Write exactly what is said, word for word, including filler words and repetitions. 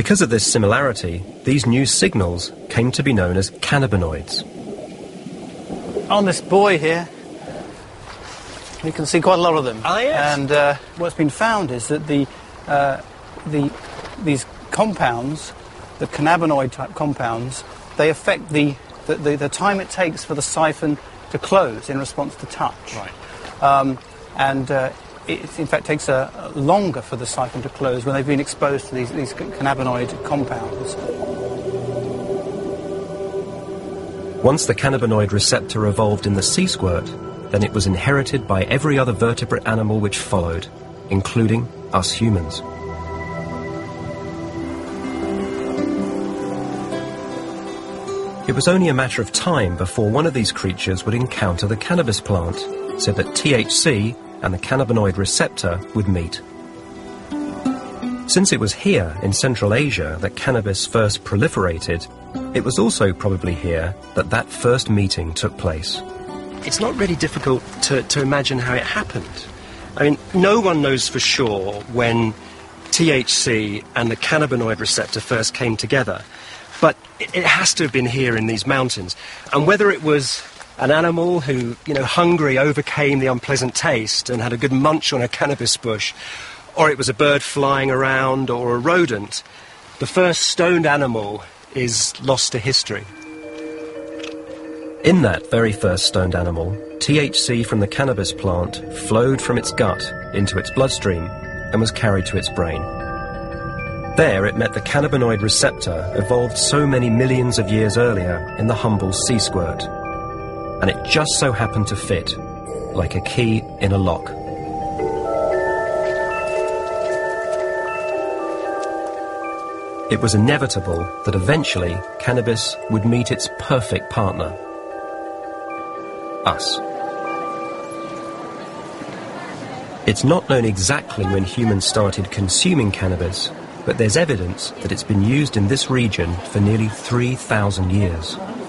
Because of this similarity, these new signals came to be known as cannabinoids. On this buoy here, you can see quite a lot of them. Ah, yes. And uh, what's been found is that the, uh, the, these compounds, the cannabinoid-type compounds, they affect the, the, the, the time it takes for the siphon to close in response to touch. Right. Um, and uh, it, in fact, takes uh, longer for the siphon to close when they've been exposed to these, these cannabinoid compounds. Once the cannabinoid receptor evolved in the sea squirt, then it was inherited by every other vertebrate animal which followed, including us humans. It was only a matter of time before one of these creatures would encounter the cannabis plant, so that T H C and the cannabinoid receptor would meet. Since it was here in Central Asia that cannabis first proliferated, it was also probably here that that first meeting took place. It's not really difficult to, to imagine how it happened. I mean, no one knows for sure when T H C and the cannabinoid receptor first came together, but it, it has to have been here in these mountains. And whether it was an animal who, you know, hungry overcame the unpleasant taste and had a good munch on a cannabis bush, or it was a bird flying around or a rodent, the first stoned animal is lost to history. In that very first stoned animal, T H C from the cannabis plant flowed from its gut into its bloodstream and was carried to its brain. There it met the cannabinoid receptor evolved so many millions of years earlier in the humble sea squirt. And it just so happened to fit, like a key in a lock. It was inevitable that eventually cannabis would meet its perfect partner. Us. It's not known exactly when humans started consuming cannabis, but there's evidence that it's been used in this region for nearly three thousand years.